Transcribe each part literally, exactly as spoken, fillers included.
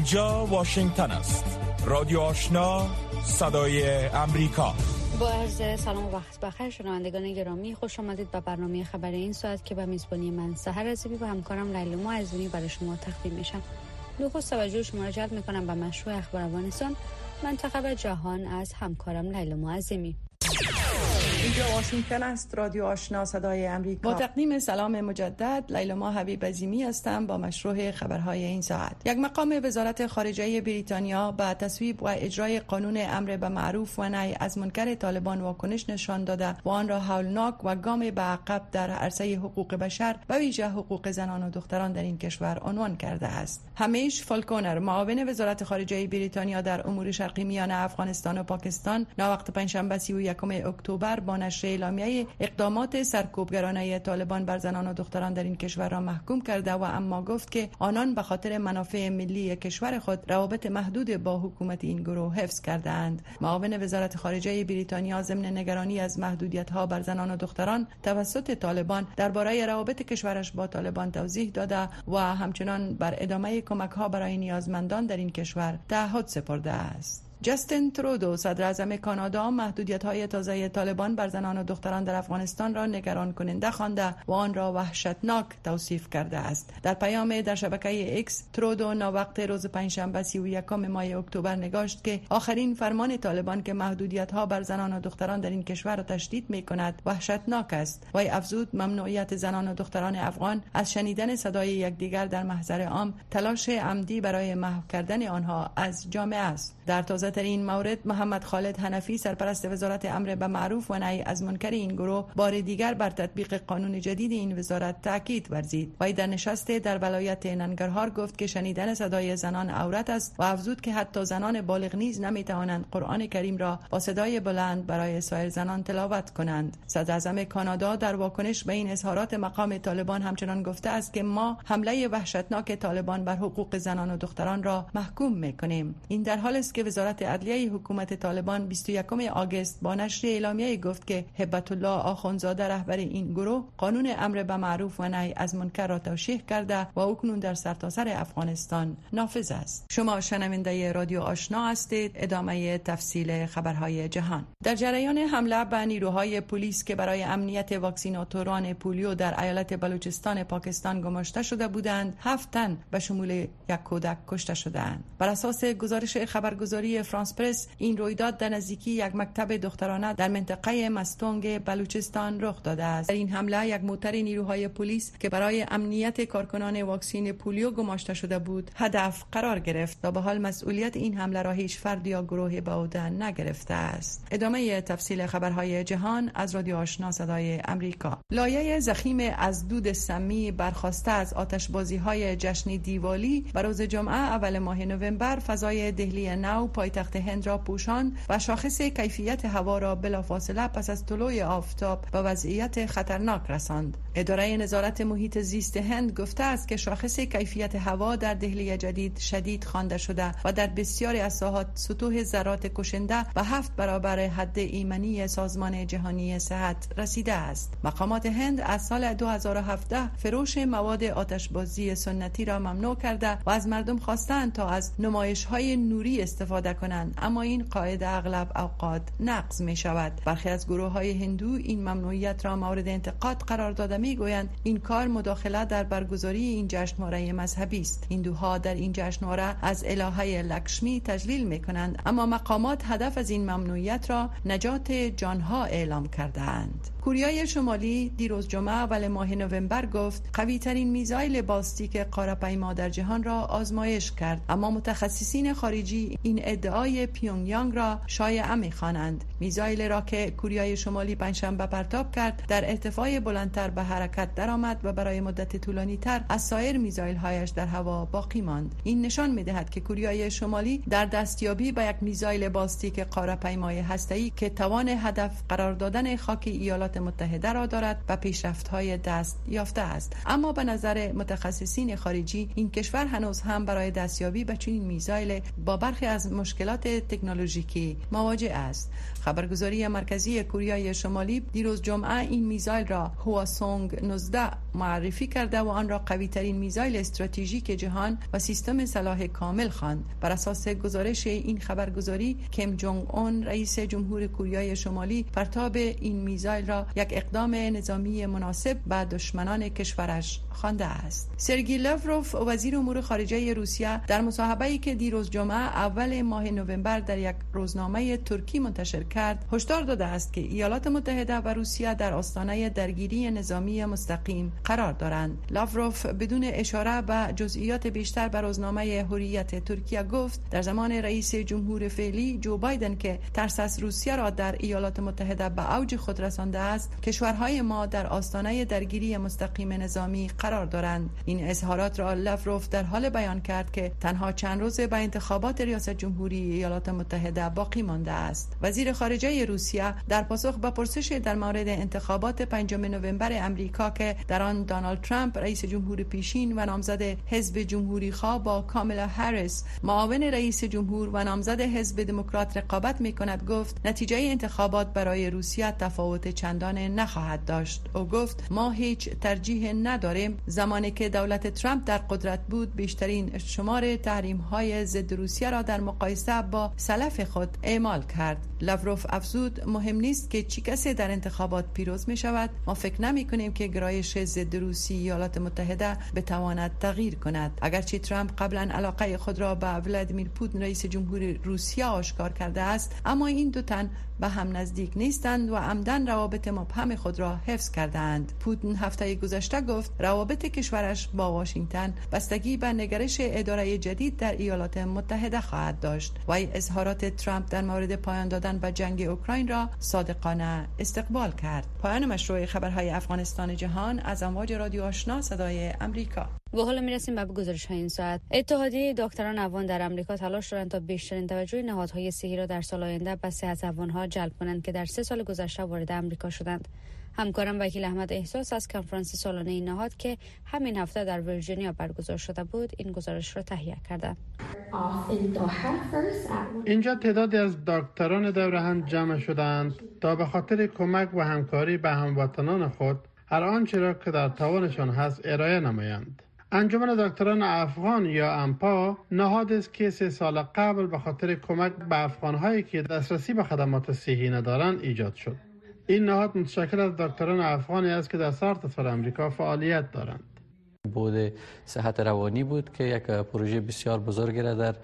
اینجا واشنگتن است. رادیو آشنا، صدای امریکا. با عرض سلام و وقت بخیر شنوندگان گرامی، خوش آمدید به برنامه خبر این ساعت که به میزبانی من سحر عزیزی و همکارم لیلا معزونی برای شما تقدیم میشم. نخست توجه شما را جلب میکنم به مشروع اخبار افغانستان منطقه و جهان از همکارم لیلا معزونی. اینجا واشنگتن است. رادیو آشنا، صدای امریکا. با تقدیم سلام مجدد، لیلا ما حبیب عظیمی هستم با مشروع خبرهای این ساعت. یک مقام وزارت خارجه بریتانیا با تصویب و اجرای قانون امر به معروف و نهی از منکر طالبان واکنش نشان داده و آن را هولناک و گام به عقب در عرصه حقوق بشر و ویژه حقوق زنان و دختران در این کشور عنوان کرده است. همیش فالکونر، معاون وزارت خارجه بریتانیا در امور شرقی میانه افغانستان و پاکستان، ناوقت پنجشنبه سی و یکم اکتبر با نشر اعلامیه اقدامات سرکوبگرانه طالبان بر زنان و دختران در این کشور را محکوم کرده و اما گفت که آنان به خاطر منافع ملی کشور خود روابط محدود با حکومت این گروه حفظ کردند. معاون وزارت خارجه بریتانیا ضمن نگرانی از محدودیت‌ها بر زنان و دختران توسط طالبان درباره روابط کشورش با طالبان توضیح داده و همچنان بر ادامه کمک‌ها برای نیازمندان در این کشور تعهد سپرده است. جاستین ترودو، صدر اعظم کانادا، محدودیت‌های تازه طالبان بر زنان و دختران در افغانستان را نگران کننده خوانده و آن را وحشتناک توصیف کرده است. در پیام در شبکه ایکس، ترودو ناوقت روز پنجشنبه سی و یکم ماه اکتبر نگاشت که آخرین فرمان طالبان که محدودیت‌ها بر زنان و دختران در این کشور را تشدید می‌کند وحشتناک است. و افزود ممنوعیت زنان و دختران افغان از شنیدن صدای یکدیگر در محضر عام تلاش عمدی برای محو کردن آنها از جامعه است. در تازه در این مورد محمد خالد حنفی، سرپرست وزارت امر به معروف و نهی از منکر این گروه، بار دیگر بر تطبیق قانون جدید این وزارت تاکید ورزید. وی در نشست در ولایت ننگرهار گفت که شنیدن صدای زنان عورت است و افزود که حتی زنان بالغ نیز نمیتوانند قرآن کریم را با صدای بلند برای سایر زنان تلاوت کنند. صدر اعظم کانادا در واکنش به این اظهارات مقام طالبان همچنان گفته است که ما حمله وحشتناک طالبان بر حقوق زنان و دختران را محکوم میکنیم. این در حالی است که وزارت عدلیه حکومت طالبان بیست و یکم آگوست با نشر اعلامیه گفت که هبت الله آخونزاده، رهبر این گروه، قانون امر به معروف و نهی از منکر را توشیح کرده و اکنون در سرتاسر افغانستان نافذ است. شما شنونده رادیو آشنا هستید. ادامه تفصیل خبرهای جهان. در جریان حمله به نیروهای پلیس که برای امنیت واکسیناتوران پولیو در ایالت بلوچستان پاکستان گماشته شده بودند، هفت تن به شمول یک کودک کشته شدند. بر اساس گزارش خبرگزاری فرانس پرس، این رویداد در نزدیکی یک مکتب دخترانه در منطقه مستونگ بلوچستان رخ داده است. در این حمله یک موتر نیروهای پلیس که برای امنیت کارکنان واکسین پولیو گماشته شده بود هدف قرار گرفت و به حال مسئولیت این حمله را هیچ فرد یا گروهی به عهده نگرفته است. ادامه تفصیل خبرهای جهان از رادیو آشنا، صدای امریکا. لایه ضخیم از دود سمی برخاسته از آتشبازی‌های جشن دیوالی بر روز جمعه اول ماه نوامبر فضای دهلی نو پایتخت هند را پوشاند و شاخص کیفیت هوا را بلافاصله پس از طلوع آفتاب به وضعیت خطرناک رساند. اداره نظارت محیط زیست هند گفته است که شاخص کیفیت هوا در دهلی جدید شدید خوانده شده و در بسیاری از ساحات سطوح ذرات کشنده به هفت برابر حد ایمنی سازمان جهانی صحت رسیده است. مقامات هند از سال دو هزار و هفده فروش مواد آتشبازی سنتی را ممنوع کرده و از مردم خواستند تا از نمایش‌های نوری استفاده کنند، اما این قاعده اغلب اوقات نقض می شود. برخی از گروه‌های هندو این ممنوعیت را مورد انتقاد قرار داده میگویند این کار مداخله در برگزاری این جشنواره مذهبی است. هندوها در این جشنواره از الهه لکشمی تجلیل میکنند، اما مقامات هدف از این ممنوعیت را نجات جانها اعلام کردند. کره شمالی دیروز جمعه اول ماه نوامبر گفت قوی ترین میزایل بالستیک قاره‌پیما در جهان را آزمایش کرد، اما متخصصین خارجی این ادعای پیونگیانگ را شایعه می‌خوانند. میزایل را که کره شمالی پنجشنبه پرتاب کرد در ارتفاع بلندتر به حرکت درآمد و برای مدت طولانی‌تر از سایر میزایل‌هایش در هوا باقی ماند. این نشان می‌دهد که کره شمالی در دستیابی به یک میزایل بالستیک قاره‌پیمای هسته‌ای که توان هدف قرار دادن خاک ایالات ایالات متحده را دارد و پیشرفت‌های دست یافته است. اما به نظر متخصصین خارجی این کشور هنوز هم برای دستیابی به چنین میزایل با برخی از مشکلات تکنولوژیکی مواجه است. خبرگزاری مرکزی کره شمالی دیروز جمعه این میزایل را هواسونگ نوزده معرفی کرده و آن را قوی ترین میزایل استراتژیک جهان و سیستم سلاح کامل خواند. بر اساس گزارش این خبرگزاری کیم جونگ اون رئیس جمهور کره شمالی پرتاب این میزایل را یک اقدام نظامی مناسب به دشمنان کشورش خوانده است. سرگئی لاوروف وزیر امور خارجه روسیه در مصاحبه‌ای که دیروز جمعه اول ماه نوامبر در یک روزنامه ترکی منتشر کرد هشدار داده است که ایالات متحده و روسیه در آستانه درگیری نظامی مستقیم قرار دارند. لاوروف بدون اشاره به جزئیات بیشتر به روزنامه حریت ترکیه گفت در زمان رئیس جمهور فعلی جو بایدن که ترس از روسیه را در ایالات متحده به اوج خود رسانده است، کشورهای ما در آستانه درگیری مستقیم نظامی قرار دارند. این اظهارات را لاوروف در حال بیان کرد که تنها چند روز به انتخابات ریاست جمهوری ایالات متحده باقی مانده است. وزیر خارجه روسیه در پاسخ به پرسش در مورد انتخابات پنجم نوامبر امریکا که در آن دونالد ترامپ رئیس جمهور پیشین و نامزد حزب جمهوری خواه با کامالا هریس معاون رئیس جمهور و نامزد حزب دموکرات رقابت می‌کند گفت نتیجه انتخابات برای روسیه تفاوت چندان نخواهد داشت. او گفت ما هیچ ترجیح نداریم. زمانی که دولت ترامپ در قدرت بود بیشترین شمار تحریم‌های ضد روسیه را در مقایسه با سلف خود اعمال کرد. لاوروف افزود مهم نیست که چی کسی در انتخابات پیروز می شود، ما فکر نمی کنیم که گرایش ضد روسی ایالات متحده بتواند تغییر کند. اگرچه ترامپ قبلا علاقه خود را به ولادیمیر پوتین رئیس جمهور روسیه آشکار کرده است، اما این دو تن به هم نزدیک نیستند و عمدن روابط مبهم خود را حفظ کردند. پوتین هفته گذشته گفت روابط کشورش با واشنگتن بستگی به نگرش اداره جدید در ایالات متحده خواهد داشت. وی اظهارات ترامپ در مورد پایان دادن به جنگ اوکراین را صادقانه استقبال کرد. پایان مشروع خبرهای افغانستان جهان از امواج رادیو آشنا صدای امریکا. و حالا میرسیم به گزارش های این ساعت. اتحادیه دکتران افغان در امریکا تلاش دارند تا بیشترین توجه نهادهای صحی را در سال آینده به صحت افغانها جلب کنند که در سه سال گذشته وارد امریکا شدند. همکارم وکیل احمد احساس از کنفرانس سالانه این نهاد که همین هفته در ویرجینیا برگزار شده بود این گزارش را تهیه کرده. اینجا تعدادی از دکتران دور هم جمع شدند تا به خاطر کمک و همکاری به هموطنان خود هر آنچه را که در توانشان هست ارائه نمایند. انجمن دکتران افغان یا امپا نهادی است که سه سال قبل به خاطر کمک به افغان‌هایی که دسترسی به خدمات صحی ندارند ایجاد شد. این نهاد متشکل از دکتران افغانی است که در سرتاسر امریکا فعالیت دارند. بود صحت روانی بود که یک پروژه بسیار بزرگی را در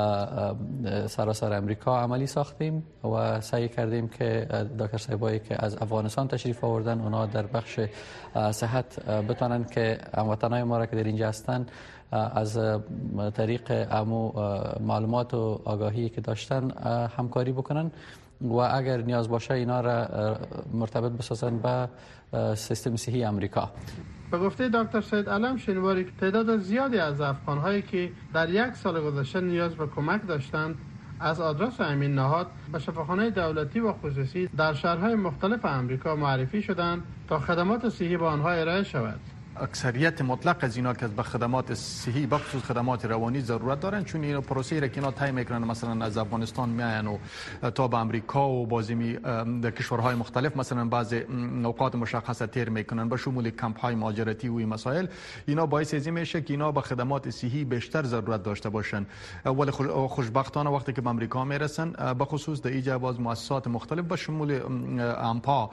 سراسر امریکا عملی ساختیم و سعی کردیم که دکتر صاحبایی که از افغانستان تشریف آوردن اونا در بخش صحت بتونن که هموطنای ما را که در اینجا هستن از طریق امو معلومات و آگاهی که داشتن همکاری بکنن و اگر نیاز باشه اینا را مرتبط بسازن به سیستم صحی امریکا. به گفته دکتر سید علم شنواری تعداد زیادی از افغان‌هایی که در یک سال گذشته نیاز به کمک داشتند از آدرس همین نهاد به شفاخانه دولتی و خصوصی در شهرهای مختلف امریکا معرفی شدند تا خدمات صحی به آنها ارائه شود. اکثریت مطلق از اینا که به خدمات صحی به خصوص خدمات روانی ضرورت دارن، چون این پروسه را که اینا طی میکنن مثلا از افغانستان میاین و تا به امریکا و بازمی در کشورهای مختلف مثلا بعض اوقات مشخصه تیر میکنن به شمول کمپ های مهاجرتی و این مسائل، اینا باعث از این میشه که اینا به خدمات صحی بیشتر ضرورت داشته باشن. ولی خوشبختانه وقتی که به امریکا میرسن به خصوص در اینجا باز مؤسسات مختلف به شمول امپا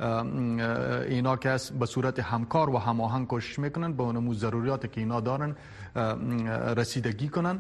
اینا که به صورت همکار و هماهنگ کوشش میکنن به اون ضروریاتی که اینا دارن رسیدگی کنن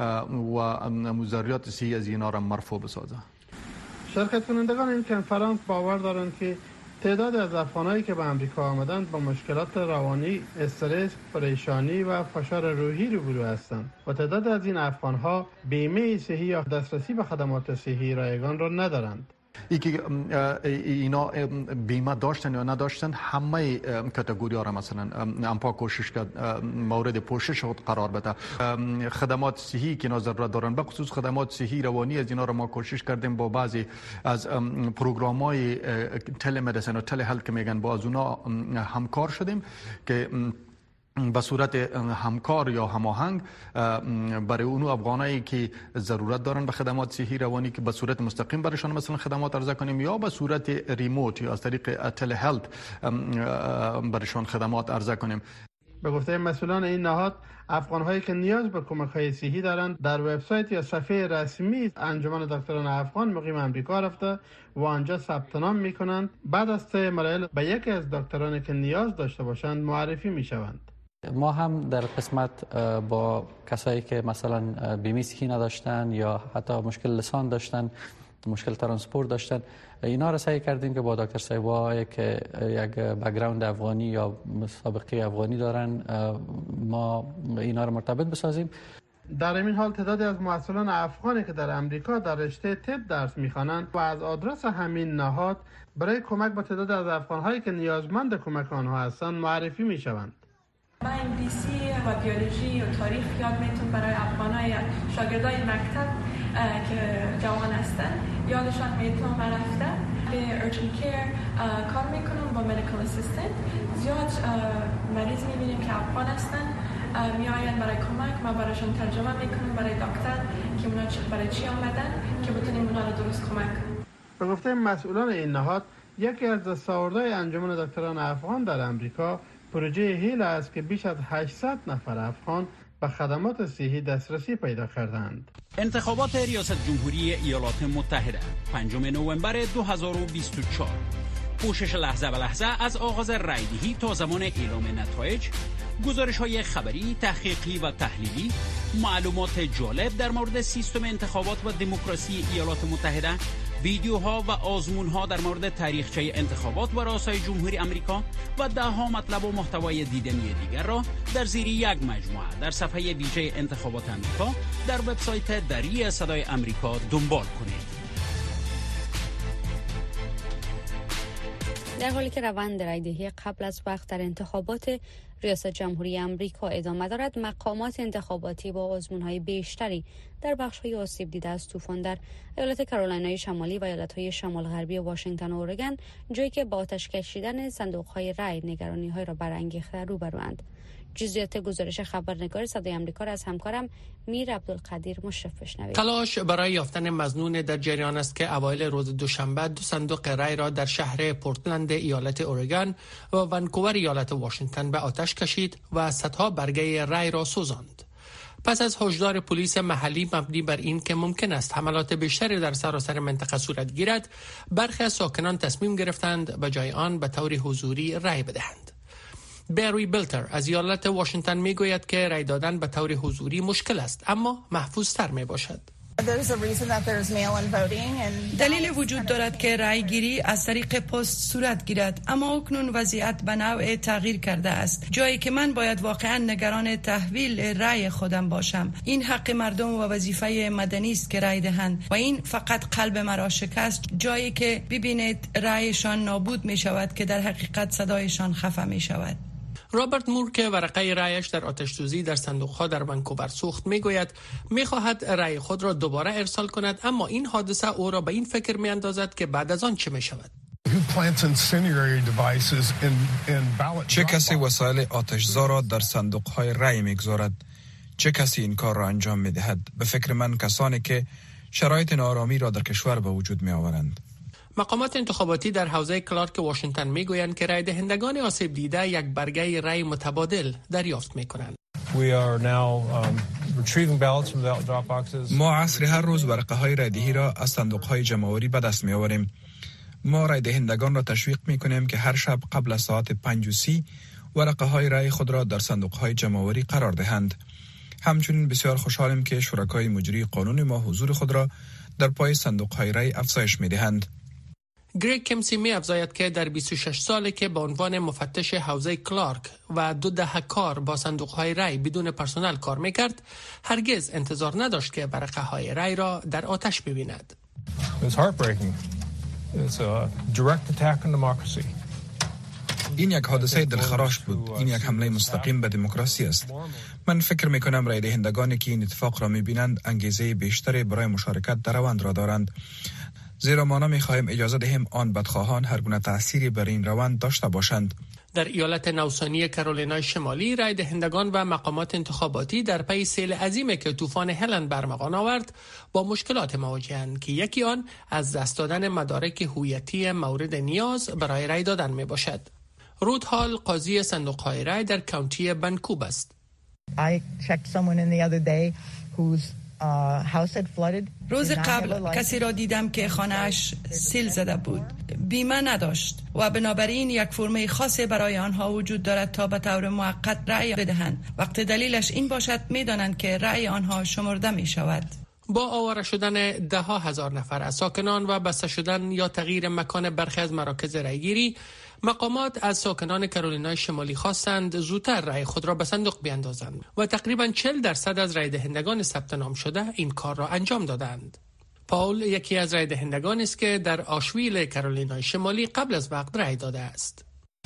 و ضروریات صحی از اینا را مرفوع بسازن. شرکت کنندگان این کنفرانس باور دارند که تعداد از افغانایی که به امریکا آمدند با مشکلات روانی، استرس، پریشانی و فشار روحی روبرو هستند و تعداد از این افغانها بیمه صحی یا دسترسی به خدمات صحی رایگان را ندارند. ای که اینا بیمه داشتن یا نداشتن همه کاتگوری ها را مثلا امپا کوشش کرد مورد پوشش خود قرار بده. خدمات صحی که اینا ضرورت دارن به خصوص خدمات صحی روانی از اینا را ما کوشش کردیم با بعضی از پروگرام های تله مدیسن و تله هلت که میگن با از اونا همکار شدیم که به صورت همکار یا هماهنگ برای اونو افغانایی که ضرورت دارن به خدمات صحی روانی که به صورت مستقیم برایشان مثلا خدمات عرضه کنیم یا به صورت ریموت یا از طریق تله هلت برایشان خدمات عرضه کنیم. به گفته مسئولان این نهاد، افغان‌هایی که نیاز به کمک‌های صحی دارند در وبسایت یا صفحه رسمی انجمن دکتران افغان مقیم آمریکا رفته و آنجا ثبت نام می‌کنند. بعد از طی مراحل به یکی از دکترانی که نیاز داشته باشند معرفی می‌شوند. ما هم در قسمت با کسایی که مثلا بیمه صحی نداشتن یا حتی مشکل لسان داشتن، مشکل ترانسپورت داشتن، اینا را سعی کردیم که با دکتر صاحبایی که یک بک‌گراند افغانی یا سابقه افغانی دارن ما اینا را مرتبط بسازیم. در این حال تعدادی از مسئولان افغانی که در امریکا در رشته طب درس می‌خوانند و از آدرس همین نهاد برای کمک به تعداد از افغان‌هایی که نیازمند کمک آنها هستند معرفی می‌شوند. من انگلیسی و بیولوژی و تاریخ یاد میتونم برای افغانای شاگردای مکتب که جوان هستن یادشان میتونم رفته به ارجن کیر کار میکنم با مدیکال اسیستنت. زیاد مریض میبینیم که افغان هستن میآین برای کمک، ما برایشان ترجمه میکنم برای دکتر که اونا برای چی آمدن که بتونیم اونا رو درست کمک کنیم. به گفته مسئولان این نهاد، یکی از دستاوردهای انجمن دکتران افغان در امریکا پروژه هیل است که بیش از هشتصد نفر افغان به خدمات صحی دسترسی پیدا کردند. انتخابات ریاست جمهوری ایالات متحده پنجم نوامبر دو هزار و بیست و چهار. پوشش لحظه به لحظه از آغاز رایدهی تا زمان اعلام نتایج، گزارش‌های خبری، تحقیقی و تحلیلی، معلومات جالب در مورد سیستم انتخابات و دموکراسی ایالات متحده، ویدیوها و آزمونها در مورد تاریخچه انتخابات و رئاسای جمهوری آمریکا و ده ها مطلب و محتوای دیدنی دیگر را در زیر یک مجموعه در صفحه ویژه انتخابات آمریکا در وبسایت دری صدای آمریکا دنبال کنید. در حالی که روند رایدهی قبل از وقت در انتخابات ریاست جمهوری آمریکا ادامه دارد، مقامات انتخاباتی با آزمون‌های بیشتری در بخش‌های آسیب دیده از طوفان در ایالت کارولینای شمالی و ایالت‌های شمال غربی واشنگتن و اورگان، جایی که با آتش کشیدن صندوق‌های رای نگرانی‌های را برانگیخته روبروند. جزئیات گزارش خبرنگار صدای آمریکا را از همکارم میر عبدالقدیر مشرف بشنوید. تلاش برای یافتن مظنون در جریان است که اوایل روز دوشنبه دو صندوق رای را در شهر پورتلند ایالت اورگان و ونکوور ایالت واشنگتن به آتش کشید و صدها برگه رای را سوزاند. پس از هشدار پلیس محلی مبنی بر این که ممکن است حملات بیشتری در سراسر منطقه صورت گیرد، برخی از ساکنان تصمیم گرفتند به جای آن به طور حضوری رای بدهند. بری بیلتر از ایالت واشنگتن میگوید که رای دادن به طور حضوری مشکل است، اما محفوظ تر می باشد. دلیل وجود دارد که رای گیری از طریق پست صورت گیرد، اما اکنون وضعیت به نوع تغییر کرده است، جایی که من باید واقعا نگران تحویل رای خودم باشم. این حق مردم و وظیفه مدنی است که رای دهند و این فقط قلب مرا شکست، جایی که ببینید رایشان نابود می شود که در حقیقت صدایشان خفه می شود. رابرت مور که ورقه رایش در آتش‌سوزی در صندوق‌ها در ونکوور سوخت میگوید می‌خواهد رای خود را دوباره ارسال کند، اما این حادثه او را به این فکر می‌اندازد که بعد از آن چه می‌شود. چه کسی وسایل آتش‌زا را در صندوق‌های رای می‌گذارد؟ چه کسی این کار را انجام می‌دهد؟ به فکر من کسانی که شرایط ناآرامی را در کشور به وجود می‌آورند. مقامات انتخاباتی در حوزه کلارک واشنگتن میگویند که رای دهندگان آسیب دیده یک برگه رای متبادل دریافت میکنند. ما عصر هر روز ورقه های رای دهی را از صندوق های جمع‌آوری به دست می آوریم. ما رای دهندگان را تشویق می کنیم که هر شب قبل از ساعت پنج و سی ورقه های رای خود را در صندوق های جمع‌آوری قرار دهند. همچنین بسیار خوشحالیم که شرکای مجری قانون ما حضور خود را در پای صندوق های رای افزایش می دهند. گریگ کمسی می افزاید که در بیست و شش ساله که به عنوان مفتش حوزه کلارک و دو دهه کار با صندوق‌های رای بدون پرسنل کار می‌کرد، هرگز انتظار نداشت که ورقه‌های رای را در آتش ببیند. It's a direct attack on democracy. این یک حادثه دلخراش بود. این یک حمله مستقیم به دموکراسی است. من فکر می کنم رای دهندگانی که این اتفاق را می بینند انگیزه بیشتری برای مشارکت در روند را دارند، زیرا ما نمی خواهیم اجازه دهیم آن بدخواهان هر گونه تأثیری بر این روند داشته باشند. در ایالت نوسانی کارولینای شمالی رای دهندگان و مقامات انتخاباتی در پی سیل عظیمی که طوفان هلن برمغان آورد با مشکلات مواجهند که یکی آن از دست دادن مدارک هویتی مورد نیاز برای رای دادن می باشد. رود هال قاضی صندوق‌های رای در کانتی ونکوور است. روز قبل کسی را دیدم که خانه‌اش سیل زده بود. بیمه نداشت و بنابراین یک فرم خاصی برای آنها وجود دارد تا به طور موقت رأی بدهند. وقت دلیلش این باشد می‌دانند که رأی آنها شمرده می‌شود. با آواره شدن ده ها هزار نفر از ساکنان و بسته شدن یا تغییر مکان برخی از مراکز رأیگیری، مقامات از ساکنان کارولینای شمالی خواستند زودتر رأی خود را به صندوق بیاندازند و تقریباً چهل درصد از رأی دهندگان ثبت نام شده این کار را انجام دادند. پاول یکی از رأی دهندگان است که در آشویل کارولینای شمالی قبل از وقت رأی داده است.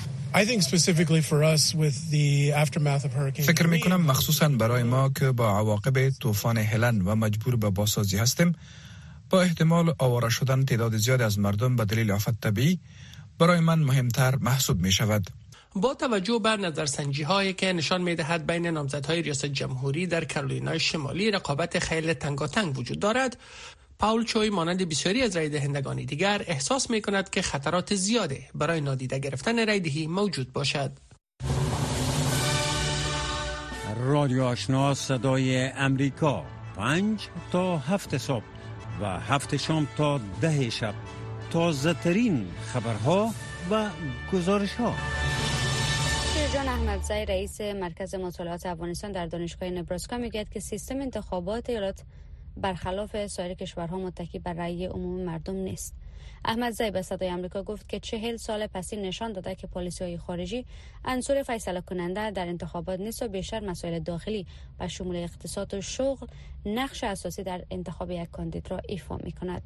فکر می کنم مخصوصاً برای ما که با عواقب طوفان هلن و مجبور به بازسازی هستیم، با احتمال آواره شدن تعداد زیاد از مردم به دلیل آفت طبیعی، برای من مهمتر محسوب می شود. با توجه به نظرسنجی هایی که نشان می دهد بین نامزدهای ریاست جمهوری در کارولینای شمالی رقابت خیلی تنگاتنگ وجود دارد، پاول چوی مانند بسیاری از رای دهندگان دیگر احساس می کند که خطرات زیاده برای نادیده گرفتن رای دهی موجود باشد. رادیو آشنا صدای امریکا، پنج تا هفت صبح و هفت شام تا ده شب، تازه ترین خبرها و گزارش ها. جان احمدزی رئیس مرکز مطالعات افغانستان در دانشگاه نبراسکا میگوید که سیستم انتخابات ایالات برخلاف سایر کشورها متکی بر رأی عموم مردم نیست. احمدزی به صدای آمریکا گفت که چهل سال پس این نشان داده که پالیسی‌های خارجی عنصر فیصله کننده در انتخابات نیست و بیشتر مسائل داخلی و شمول اقتصاد و شغل نقش اساسی در انتخاب یک کاندید را ایفا می‌کند.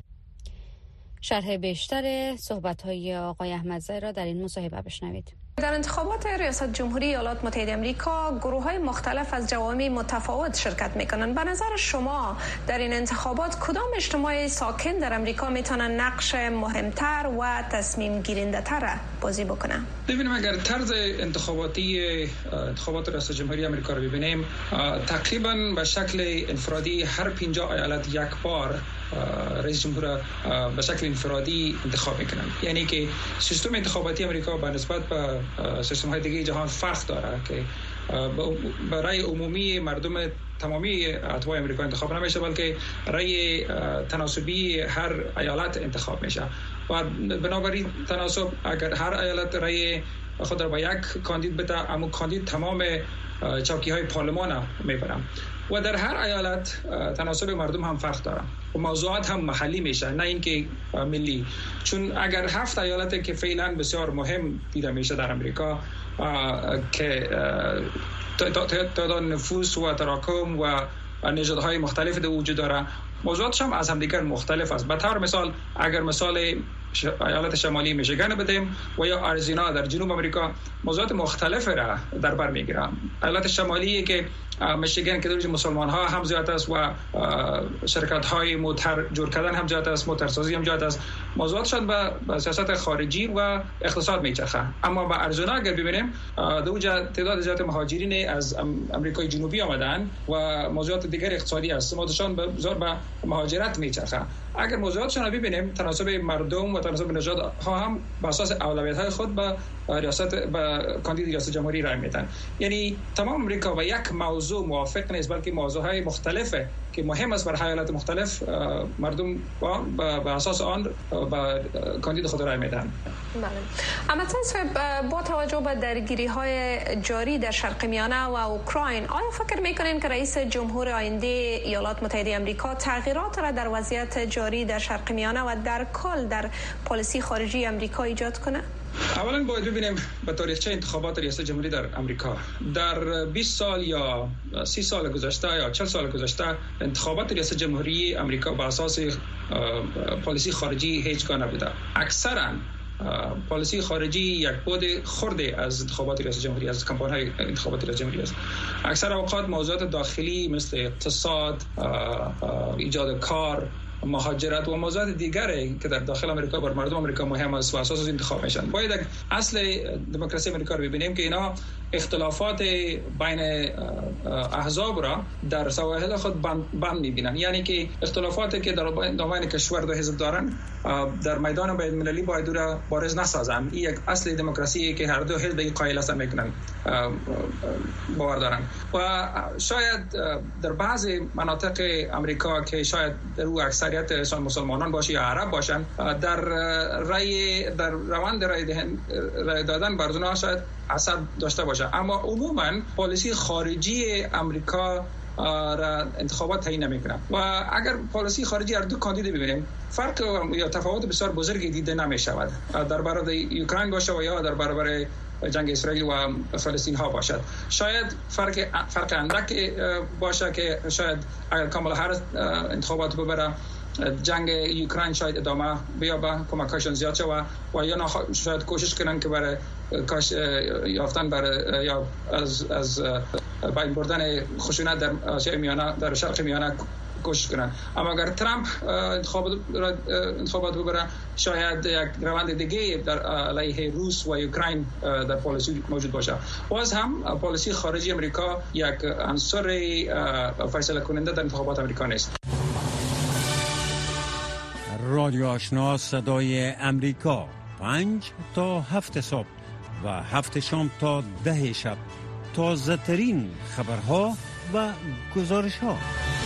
شرح بیشتر صحبت‌های آقای احمدزی را در این مصاحبه بشنوید. در انتخابات ریاست جمهوری ایالات متحده آمریکا گروه‌های مختلف از جوامع متفاوت شرکت می‌کنند. به نظر شما در این انتخابات کدام اجتماع ساکن در آمریکا می‌تونن نقش مهمتر و تصمیم گیرنده‌تر بازی بکنن؟ ببینیم اگر طرز انتخاباتی انتخابات ریاست جمهوری آمریکا رو ببینیم، تقریباً به شکل انفرادی هر پنجاه ایالت یک بار رئیس جمهور به شکل انفرادی انتخاب میکنن. یعنی که سیستم انتخاباتی آمریکا به نسبت به سیستم های دیگه جهان فرق داره که برای عمومی مردم تمامی اتباع آمریکا انتخاب نمیشه، بلکه رأی تناسبی هر ایالت انتخاب میشه و بنابراین تناسب اگر هر ایالت رأی خود را با یک کاندید بده، اما کاندید تمام چوکی های پارلمان میبرن و در هر ایالت تناسب مردم هم فرق داره و موضوعات هم محلی میشه، نه اینکه ملی. چون اگر هفت ایالت که فعلا بسیار مهم دیده میشه در امریکا که تعداد نفوس و تراکم و نژادهای مختلف در وجود داره، موضوعاتش هم از همدیگر مختلف است. به طور مثال اگر مثال ایالت شمالی میشیگن بدیم و یا آریزونا در جنوب آمریکا، موضوعات مختلف را در بر میگیره. ایالت شمالی که میشیگن که درجه مسلمان ها هم زیاد است و شرکت های موتر جور کردن هم زیاد است، موترسازی هم زیاد است، موضوعاتشان به سیاست خارجی و اقتصاد میچرخه. اما با آریزونا اگر ببینیم دوجا تعداد زیاد مهاجرین از امریکای جنوبی آمدن و موضوعات دیگر اقتصادی است، موضوعشان به زور به مهاجرت میچرخه. اگر موضوعاتشان ببینیم تناسب مردم و تناسب نژاد ها هم بر اساس اولویت های خود به ریاست به کاندید ریاست جمهوری رای میدن. یعنی تمام امریکا با یک موضوع موافق نیست، بلکه موضوعهای مختلفه که مهم است برای ایالت مختلف مردم با اساس آن به کاندید خود رای میدن. بله. اما صاحب، با توجه به درگیری های جاری در شرق میانه و اوکراین، آیا فکر میکنین که رئیس جمهور آینده ایالات متحده آمریکا تغییرات را در وضعیت جاری در شرق میانه و در کل در پالیسی خارجی آمریکا ایجاد کنه؟ اولا باید ببینیم به تاریخچه انتخابات ریاست جمهوری در امریکا. در بیست سال یا سی سال گذشته یا چهل سال گذشته انتخابات ریاست جمهوری امریکا بر اساس پالیسی خارجی هیچگاه نبوده. اکثرا پالیسی خارجی یک بود خرده از انتخابات ریاست جمهوری، از کمپان‌های انتخابات ریاست جمهوری است. اکثر اوقات موضوعات داخلی مثل اقتصاد، ایجاد کار، مهاجرت و موضوعات دیگری که در داخل آمریکا بر مردم آمریکا مهم است و اساس انتخاب میشن. باید اصل دموکراسی آمریکا رو ببینیم که اینا اختلافات بین احزاب را در سواحل خود بند, بند میبینن. یعنی که اختلافاتی که در بین کشور دو حزب دارن در میدان بین المللی باید را بارز نسازن. این یک اصل دموکراسی که هر دو حزب قائل هستن میکنن باور دارن. و شاید در بعضی مناطق آمریکا که شاید در او اکثریت مسلمانان باشه یا عرب باشن، در رای در روند رای, رای دادن بر اونها شاید اثر داشته باشه. اما عموما پالیسی خارجی آمریکا را انتخابات تعیین نمیکنه و اگر پالیسی خارجی هر دو کاندید ببینیم فرق یا تفاوت بسیار بزرگی دیده نمیشود در برابر اوکراین باشه و یا در برابر جنگ اسرائیل و فلسطین ها باشد. شاید فرق فرق اندک باشه که شاید اگر کامالا هریس انتخابات ببره جنگ اوکراین شاید ادامه بیابه، کمکاشون زیاد شد و یا نخ... شاید کوشش کنن که برای کاش یافتن برای یا از از بین بردن خشونت در آسیای میانه در شرق میانه کوشش کنن. اما اگر ترامپ انتخابات انتخابات ببره شاید یک روند دیگه در علیه روس و اوکراین در پالیسی موجود باشه. باز هم پالیسی خارجی آمریکا یک عنصر فیصله کننده در انتخابات آمریکا نیست. رادیو آشنا صدای امریکا، پنج تا هفت صبح و هفت شام تا ده شب، تازه ترین خبرها و گزارش ها.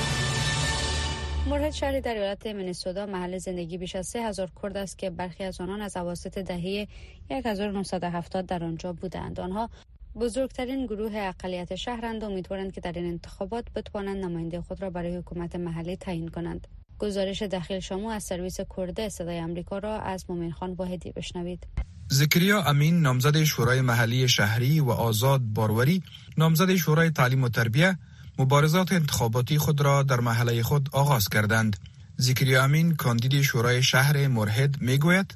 مورد شهری در ایالت مینیسوتا محل زندگی بیش از سه هزار کرد است که برخی از آنان از اواسط دهه هزار و نهصد و هفتاد در آنجا بودند. آنها بزرگترین گروه اقلیت شهرند و امیدوارند که در این انتخابات بتوانند نماینده خود را برای حکومت محلی تعیین کنند. گزارش داخل شامو از سرویس کرد صدای آمریکا را از مومن خان واحدی بشنوید. زکریا امین نامزد شورای محلی شهری و آزاد باروری نامزد شورای تعلیم و تربیت مبارزات انتخاباتی خود را در محله خود آغاز کردند. زکریا امین کاندید شورای شهر مرهد میگوید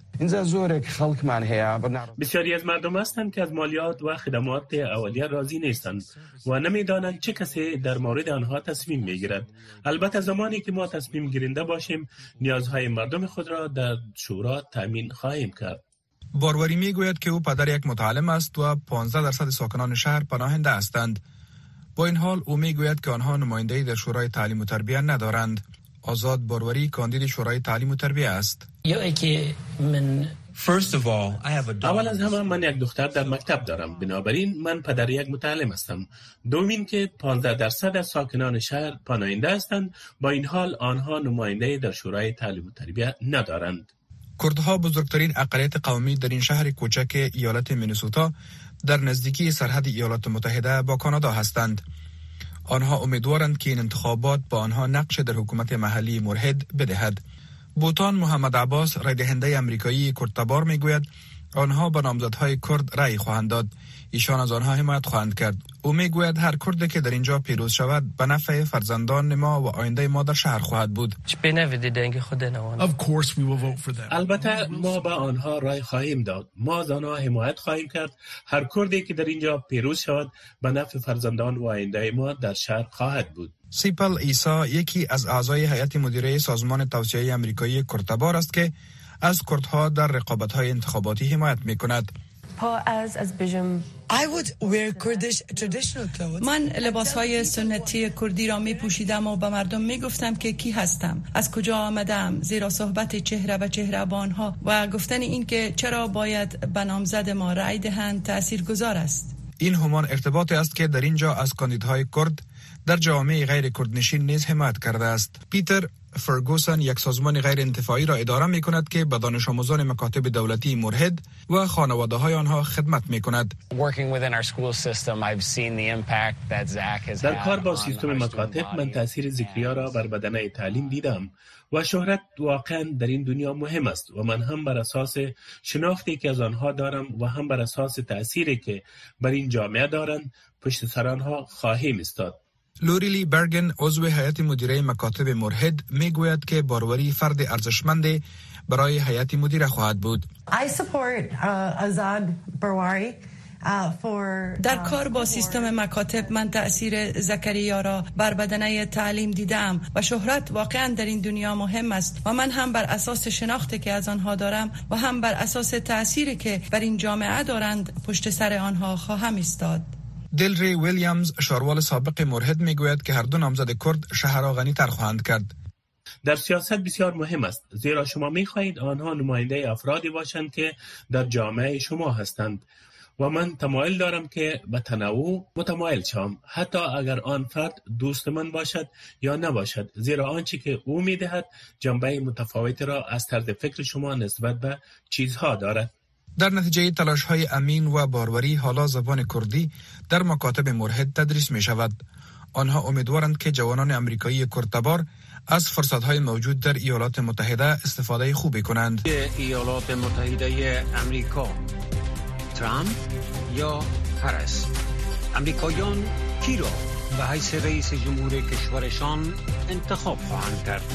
بسیاری از مردم هستند که از مالیات و خدمات اولیه راضی نیستند و نمیدانند چه کسی در مورد آنها تصمیم میگیرد. البته زمانی که ما تصمیم گیرنده باشیم نیازهای مردم خود را در شورا تامین خواهیم کرد. باروری میگوید که او پدر یک متعلم است و پانزده درصد ساکنان شهر پناهنده هستند. با این حال او میگوید که آنها نماینده‌ای در شورای تعلیم و تربیت ندارند. آزاد باروری کاندید شورای تعلیم و تربیت است. اول از همه من یک دختر در مکتب دارم، بنابراین من پدر یک متعلم هستم. دومین که پانزده درصد از ساکنان شهر پناهنده هستند، با این حال آنها نماینده در شورای تعلیم و تربیت ندارند. کردها بزرگترین اقلیت قومی در این شهر کوچک ایالت مینیسوتا در نزدیکی سرحد ایالات متحده با کانادا هستند. آنها امیدوارند که این انتخابات با آنها نقش در حکومت محلی مرهد بدهد. بوتان محمد عباس رای دهنده امریکایی کردتبار میگوید آنها به نامزدهای کرد رای خواهند داد. ایشان از آنها حمایت خواهند کرد. او میگوید هر کردی که در اینجا پیروز شود به نفع فرزندان ما و آینده ما در شهر خواهد بود. البته ما به آنها رای خواهیم داد. ما از آنها حمایت خواهیم کرد. هر کردی که در اینجا پیروز شود به نفع فرزندان و آینده ما در شهر خواهد بود. سیپل عیسی یکی از اعضای هیئت مدیره سازمان توسعه امریکایی کردتبار است که از کردها در رقابت‌های انتخاباتی حمایت می‌کند. من لباس‌های سنتی کردی را می‌پوشیدم و به مردم می‌گفتم که کی هستم، از کجا آمدم، زیرا صحبت چهره به چهره با آنها و گفتن این که چرا باید به نامزد ما رأی دهند تاثیرگذار است. این همان ارتباطی است که در اینجا از کاندیدهای کرد در جامعه غیر کردنشین نیز حمایت کرده است. پیتر فرگوسن یک سازمان غیر انتفاعی را اداره می کند که به دانش آموزان مکاتب دولتی مرهد و خانواده های آنها خدمت می کند. در کار با سیستم مکاتب من تاثیر زکریا را بر بدنه تعلیم دیدم و شهرت واقعا در این دنیا مهم است و من هم بر اساس شناختی که از آنها دارم و هم بر اساس تأثیری که بر این جامعه دارند پشت سر آنها خواهیم استاد. لوریلی برگن عضو هیئت مدیره مکاتب مرهد میگوید که باروری فرد ارزشمند برای هیئت مدیره خواهد بود. I support uh, Azad Barwari. در کار با سیستم مکاتب من تأثیر زکریا را بر بدنه تعلیم دیدم و شهرت واقعا در این دنیا مهم است و من هم بر اساس شناختی که از آنها دارم و هم بر اساس تأثیری که بر این جامعه دارند پشت سر آنها خواهم ایستاد. دلری ویلیامز شاروال سابق مرهد میگوید که هر دو نامزد کرد شهر را غنی‌تر خواهند کرد. در سیاست بسیار مهم است، زیرا شما می‌خواهید آنها نماینده افرادی باشند که در جامعه شما هستند و من تمایل دارم که به تنوع متمایل شوم، حتی اگر آن فرد دوست من باشد یا نباشد، زیرا آنچه که او می‌دهد جنبه متفاوتی را از طرز فکر شما نسبت به چیزها دارد. در نتیجه تلاش‌های امین و باروری حالا زبان کردی در مکاتب مرهد تدریس می‌شود. آنها امیدوارند که جوانان امریکایی کردتبار از فرصت‌های موجود در ایالات متحده استفاده خوبی کنند. ایالات متحده امریکا، ترامپ یا هریس، امریکاییان کی را به حیث رئیس جمهور کشورشان انتخاب خواهند کرد؟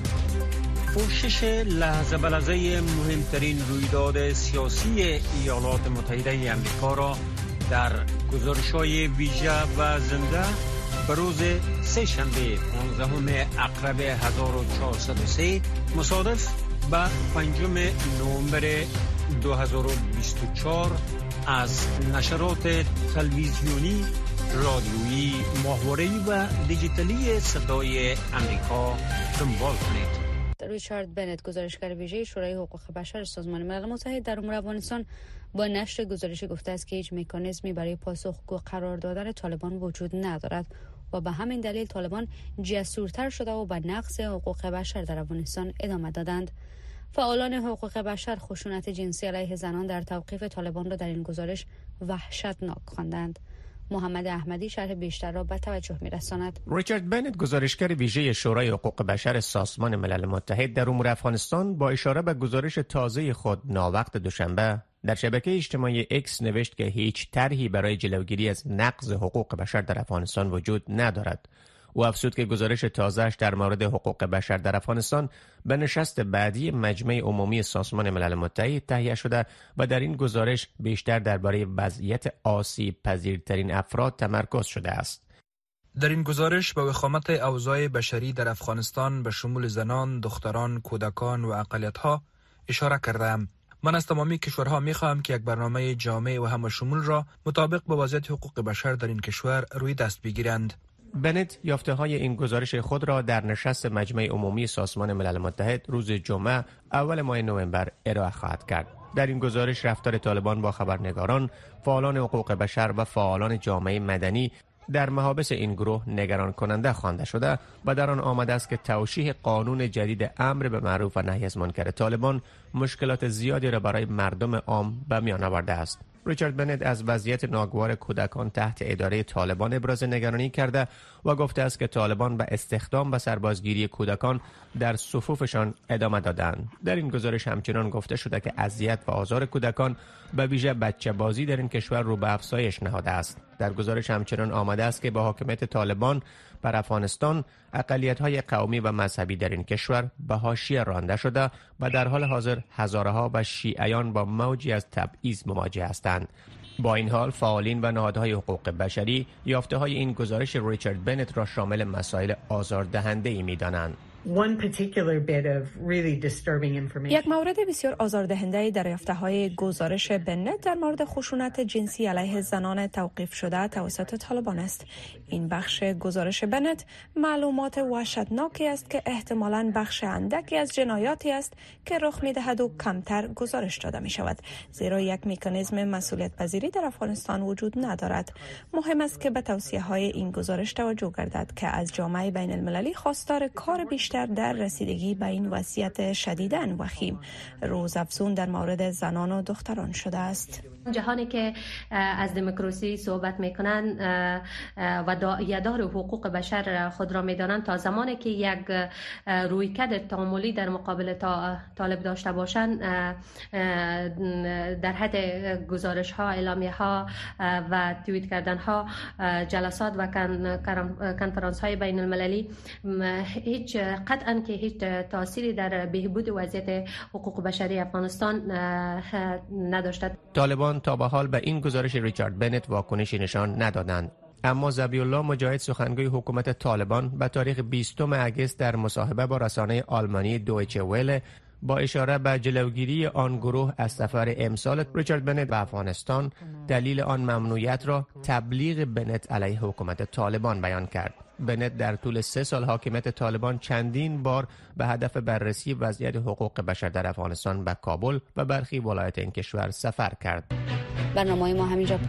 پوشش لحظه به لحظه مهمترین رویداد سیاسی ایالات متحده امریکا را در گزارش‌های ویژه و زنده به روز سه شنبه پانزدهم اکتبر هزار و چهارصد و سه مصادف به پنجم نوامبر دو هزار و بیست و چهار از نشرات تلویزیونی، رادیویی، ماهواره‌ای و دیجیتالی صدای امریکا دنبال کنید. ریچارد بنت، گزارشگر ویژه شورای حقوق بشر سازمان ملل متحد در امور افغانستان، با نشر گزارشی گفته است که هیچ مکانیزمی برای پاسخگو قرار دادن طالبان وجود ندارد و به همین دلیل طالبان جسورتر شده و به نقض حقوق بشر در افغانستان ادامه دادند. فعالان حقوق بشر خشونت جنسی علیه زنان در توقیف طالبان را در این گزارش وحشتناک خواندند. محمد احمدی شرح بیشتر را به توجه می‌رساند. ریچارد بنت، گزارشگر ویژه شورای حقوق بشر سازمان ملل متحد در امور افغانستان، با اشاره به گزارش تازه خود ناوقت دوشنبه در شبکه اجتماعی اکس نوشت که هیچ طرحی برای جلوگیری از نقض حقوق بشر در افغانستان وجود ندارد. او افزود که گزارش تازه‌اش در مورد حقوق بشر در افغانستان به نشست بعدی مجمع عمومی سازمان ملل متحد تهیه شده و در این گزارش بیشتر درباره وضعیت آسیب پذیرترین افراد تمرکز شده است. در این گزارش به وخامت اوضاع بشری در افغانستان به شمول زنان، دختران، کودکان و اقلیت‌ها اشاره کردم. من از تمامی کشورها می‌خواهم که یک برنامه جامع و همشمول را مطابق با وضعیت حقوق بشر در این کشور روی دست بگیرند. بنت یافته‌های این گزارش خود را در نشست مجمع عمومی سازمان ملل متحد روز جمعه اول ماه نوامبر ارائه خواهد کرد. در این گزارش رفتار طالبان با خبرنگاران، فعالان حقوق بشر و فعالان جامعه مدنی در محابس این گروه نگران کننده خوانده شده و در آن آمده است که توشیح قانون جدید امر به معروف و نهی از منکر طالبان مشکلات زیادی را برای مردم عام به میان آورده است. ریچارد بنت از وضعیت ناگوار کودکان تحت اداره طالبان ابراز نگرانی کرده و گفته است که طالبان به استخدام و سربازگیری کودکان در صفوفشان ادامه دادند. در این گزارش همچنان گفته شده که اذیت و آزار کودکان به ویژه بچه بازی در این کشور رو به افزایش نهاده است. در گزارش همچنان آمده است که با حاکمیت طالبان بر افغانستان اقلیت‌های قومی و مذهبی در این کشور به حاشیه رانده شده و در حال حاضر هزارها و شیعیان با موجی از تبعیض مواجه هستند. با این حال فعالین و نهادهای حقوق بشری یافته‌های این گزارش ریچارد بنت را شامل مسائل آزاردهنده‌ای می‌دانند. یک مورد بسیار آزاردهنده در یافته‌های گزارش بنت در مورد خشونت جنسی علیه زنان توقیف شده توسط طالبان است. این بخش گزارش بنت معلومات وحشتناکی است که احتمالاً بخش اندکی از جنایاتی است که رخ می‌دهد و کمتر گزارش داده می‌شود، زیرا یک مکانیزم مسئولیت پذیری در افغانستان وجود ندارد. مهم است که به توصیه‌های این گزارش توجه گردد که از جامعه بین المللی خواستار کار بیشتر در رسیدگی به این وضعیت شدیداً وخیم روزافزون در مورد زنان و دختران شده است. جهانی که از دموکراسی صحبت میکنن و داعیه‌دار حقوق بشر خود را میدانند، تا زمانی که یک رویکرد تعاملی در مقابل طالب داشته باشند، در حد گزارش ها، اعلامیه ها و توییت کردن ها، جلسات و کنفرانس های بین المللی، هیچ قطعا که هیچ تأثیری در بهبود وضعیت حقوق بشری افغانستان نداشته. طالبان تا به حال به این گزارش ریچارد بنت واکنشی نشان ندادند. اما ذبیح الله مجاهد، سخنگوی حکومت طالبان، به تاریخ بیستم اگست در مصاحبه با رسانه آلمانی دویچه وله با اشاره به جلوگیری آن گروه از سفر امسال ریچارد بنت به افغانستان، دلیل آن ممنوعیت را تبلیغ بنت علیه حکومت طالبان بیان کرد. بنت در طول سه سال حاکمیت طالبان چندین بار به هدف بررسی وضعیت حقوق بشر در افغانستان به کابل و برخی ولایات این کشور سفر کرد. برنامه ما همینجا